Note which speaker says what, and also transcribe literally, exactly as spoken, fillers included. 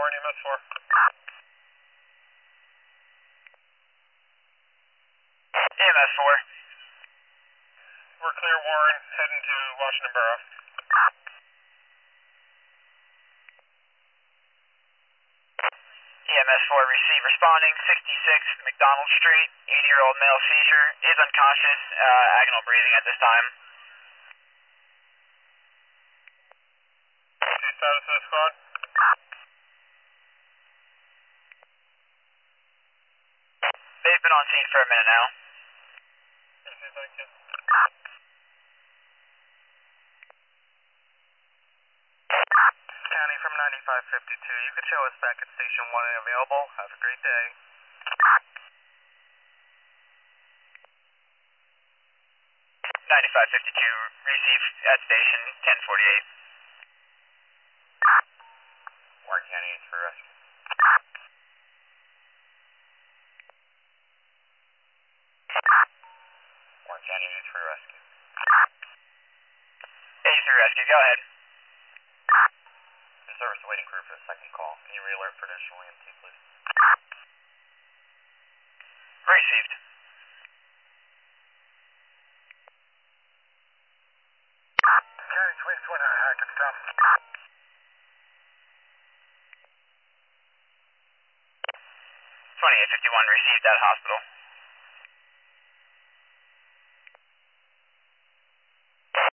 Speaker 1: Warren, E M S four.
Speaker 2: E M S four.
Speaker 1: We're clear, Warren, heading to Washington Borough.
Speaker 2: E M S four, receive responding, sixty-six McDonald Street, eighty-year-old male seizure, is unconscious, uh, agonal breathing at this time.
Speaker 1: Okay, status of the squad?
Speaker 2: They've been on scene for a minute now.
Speaker 1: Okay, thank you.
Speaker 3: County from ninety-five fifty-two, you could show us back at station one and available. Have a great day.
Speaker 2: ninety-five fifty-two, receive at station ten forty-eight.
Speaker 3: Warren County is for rescue. Warren County is for rescue.
Speaker 2: eighty-three rescue, go ahead.
Speaker 3: The service waiting crew for the second call. Can you re-alert for additional E M T, please?
Speaker 2: Received.
Speaker 1: County twenty-four, I can stop.
Speaker 2: twenty-eight fifty-one, received at hospital.